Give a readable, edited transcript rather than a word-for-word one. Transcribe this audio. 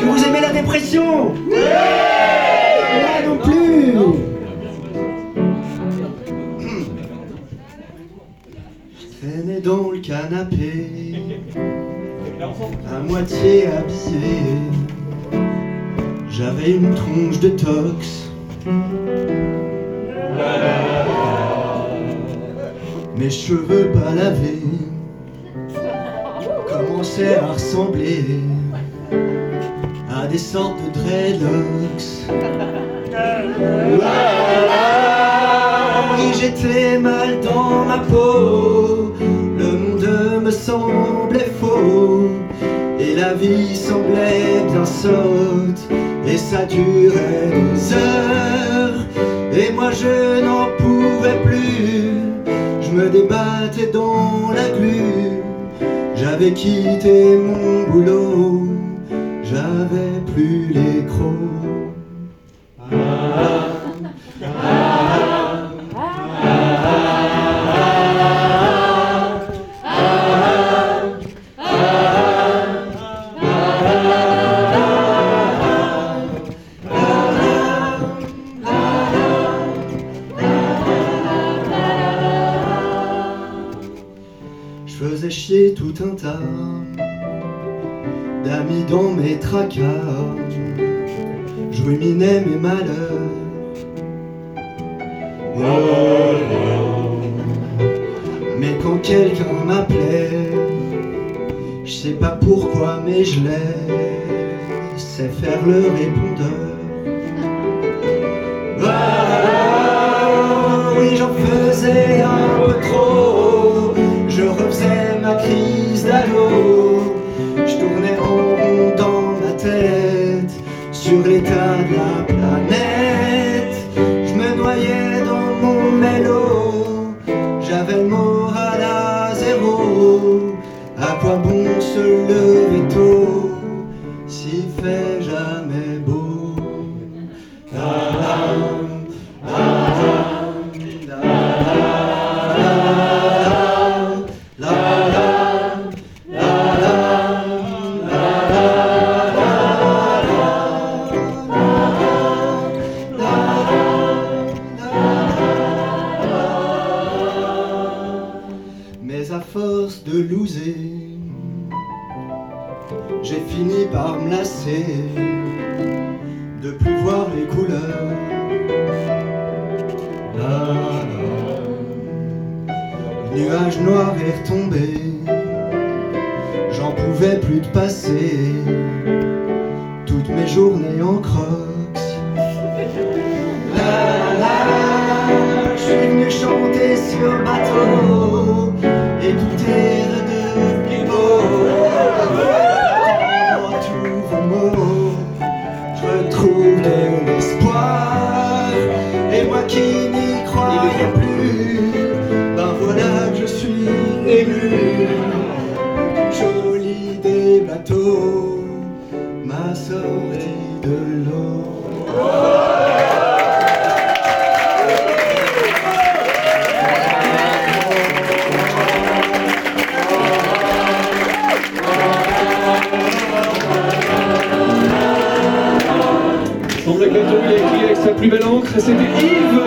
vous aimez la dépression? Moi non plus. Je traînais dans le canapé, à moitié habillé. J'avais une tronche de tox. Mes cheveux pas lavés commençaient à ressembler à des sortes de dreadlocks. Oui, j'étais mal dans ma peau, le monde me semblait faux, et la vie semblait bien sotte, et ça durait des heures, et moi je n'en pouvais plus. Je me débattais dans la glu, j'avais quitté mon boulot, j'avais plus les crocs. Je faisais chier tout un tas d'amis dans mes tracas, je ruminais mes malheurs. Mais quand quelqu'un m'appelait, je sais pas pourquoi mais je laissais faire le répondeur. Oui, j'en faisais un peu trop, je refaisais ma crise d'ado, je tournais en rond dans ma tête sur l'état de la planète, je me noyais dans mon mélo, j'avais le moral à zéro. À quoi bon se lever tôt s'il fait jamais beau? Mais à force de loser, j'ai fini par me lasser de plus voir les couleurs. Le nuage noir est retombé, j'en pouvais plus de passer toutes mes journées en crocs. Je suis venu chanter sur bateau et tout est redevenu beau. Dans tous vos mots, je retrouve de l'espoir, et moi qui n'y croyais plus, ben voilà que je suis ému. Joli des bateaux, ma sortie de l'eau. Il semble que le il a écrit avec sa plus belle encre, c'était Yves.